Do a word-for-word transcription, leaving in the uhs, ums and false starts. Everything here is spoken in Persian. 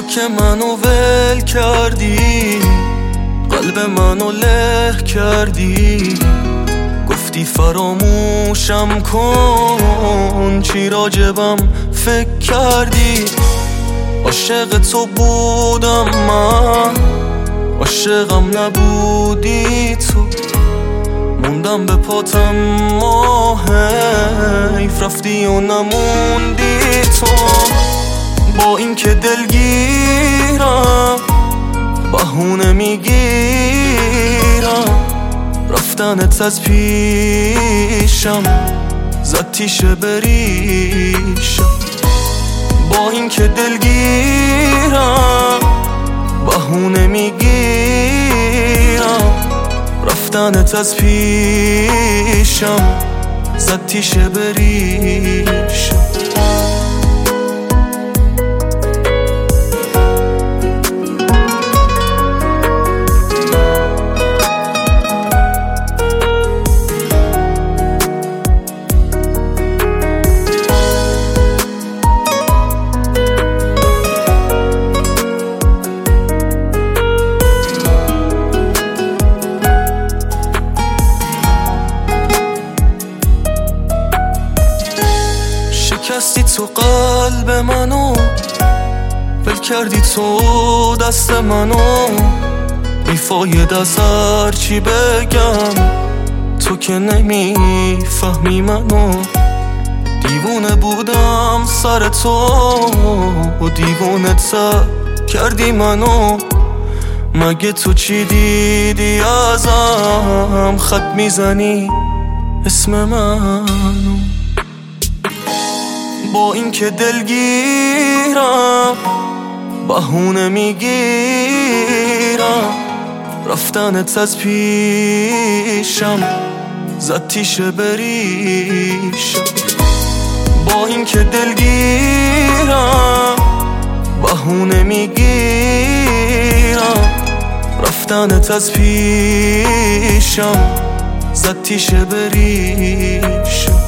که منو ول کردی، قلب منو له کردی، گفتی فراموشم کن، چی راجبم فکر کردی؟ عاشق تو بودم من، عاشقم نبودی تو، موندم به پاتم ماه، حیف رفتی و نموندی تو. با این که دلگیرم بهونه میگیرم، رفتنت از پیشم زد تیشه بریشم. با این که دلگیرم بهونه میگیرم، رفتنت از پیشم زد تیشه بریشم. شکستی تو قلب منو، ول کردی تو دست منو، بیفاید از هر چی بگم تو که نمیفهمی منو. دیوونه بودم سر تو و دیوونه تر کردی منو. مگه تو چی دیدی ازم خط میزنی اسم منو؟ با این که دلگیرم بهونه میگیرم، رفتنت از پیشم زد تیشه بریشم. با این که دلگیرم بهونه میگیرم، رفتنت از پیشم زد تیشه بریشم.